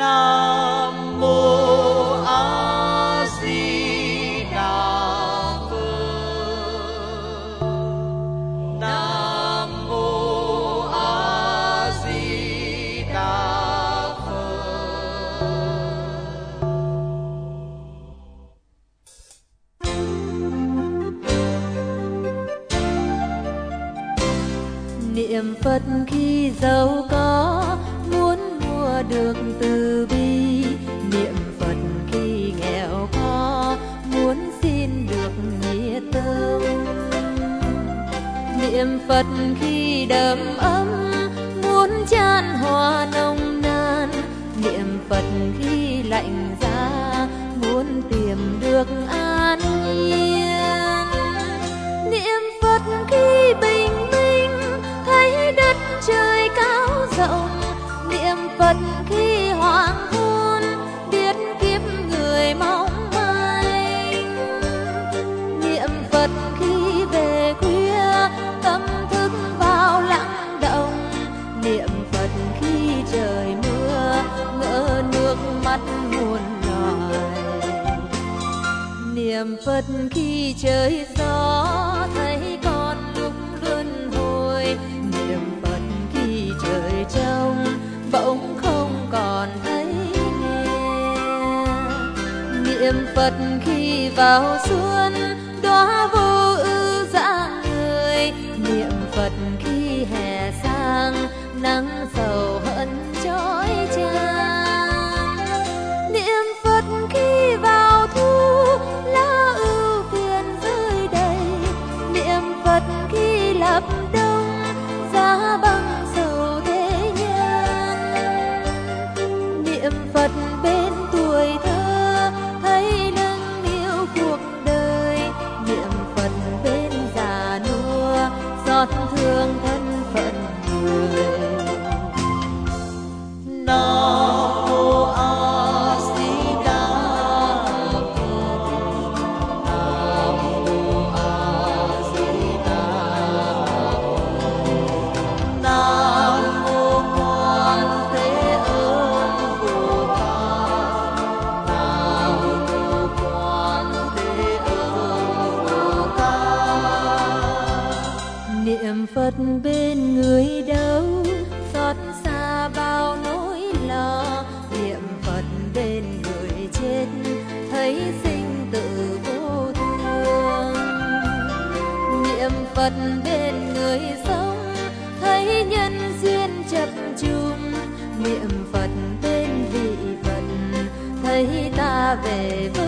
Nam mô A Di Đà Phật. Nam mô A Di Đà Phật. Niệm Phật khi giàu có, muốn mua được từ bi. Niệm Phật khi nghèo khó, muốn xin được nghĩa tâm. Niệm Phật khi đầm ấm, muốn chan hòa nồng nàn. Niệm Phật khi lạnh giá, muốn tìm được an nhiên. Niệm Phật khi bình minh, thấy đất trời cao rộng. Niệm Phật khi hoàng hôn, biết kiếp người mong manh. Niệm Phật khi về khuya, tâm thức vào lặng động. Niệm Phật khi trời mưa, ngỡ nước mắt muôn loài. Niệm Phật khi trời gió, thấy con lúc luân hồi. Niệm Phật khi trời trong, bỗng không còn thấy nghe. Niệm Phật khi vào xuân, đóa vô ưu rạng người. Niệm Phật khi hè sang, nắng sầu hận chói chang. Niệm Phật khi vào thu, lá ưu phiền rơi đầy. Niệm Phật khi lập đông, giá băng sầu thế nhân. Niệm Phật bên tuổi thơ, thấy nâng niu cuộc đời. Niệm Phật bên già nua, xót thương thân phận người. Nam mô A Di Đà Phật. Nam mô A Di Đà Phật. Nam mô Quan Thế Âm Bồ Tát. Nam mô Quan Thế Âm Bồ Tát. Niệm Phật bên người đâu, xót xa bao nỗi lo. Niệm Phật bên người chết, thấy sinh tử vô thường. Niệm Phật bên người sống, thấy nhân duyên chập chùng. Niệm Phật bên vị Phật, thấy ta về với